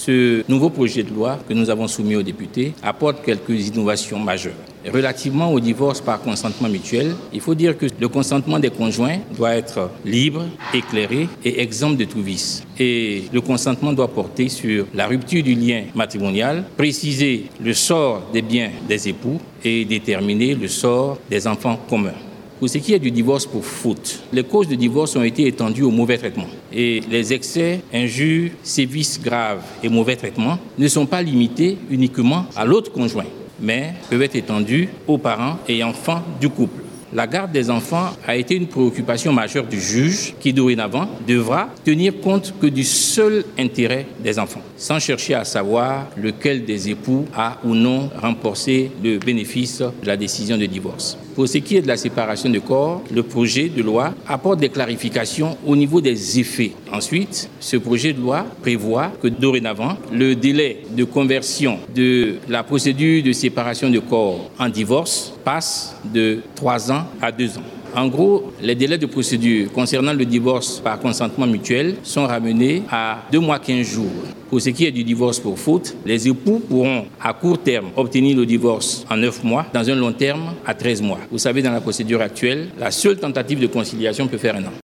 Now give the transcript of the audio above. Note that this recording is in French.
Ce nouveau projet de loi que nous avons soumis aux députés apporte quelques innovations majeures. Relativement au divorce par consentement mutuel, il faut dire que le consentement des conjoints doit être libre, éclairé et exempt de tout vice. Et le consentement doit porter sur la rupture du lien matrimonial, préciser le sort des biens des époux et déterminer le sort des enfants communs. Pour ce qui est du divorce pour faute, les causes de divorce ont été étendues au mauvais traitement. Et les excès, injures, sévices graves et mauvais traitements ne sont pas limités uniquement à l'autre conjoint, mais peuvent être étendus aux parents et enfants du couple. La garde des enfants a été une préoccupation majeure du juge qui, dorénavant, devra tenir compte que du seul intérêt des enfants, sans chercher à savoir lequel des époux a ou non remporté le bénéfice de la décision de divorce. Pour ce qui est de la séparation de corps, le projet de loi apporte des clarifications au niveau des effets. Ensuite, ce projet de loi prévoit que dorénavant, le délai de conversion de la procédure de séparation de corps en divorce passe de 3 ans à 2 ans. En gros, les délais de procédure concernant le divorce par consentement mutuel sont ramenés à 2 mois 15 jours. Pour ce qui est du divorce pour faute, les époux pourront à court terme obtenir le divorce en 9 mois, dans un long terme à 13 mois. Vous savez, dans la procédure actuelle, la seule tentative de conciliation peut faire 1 an.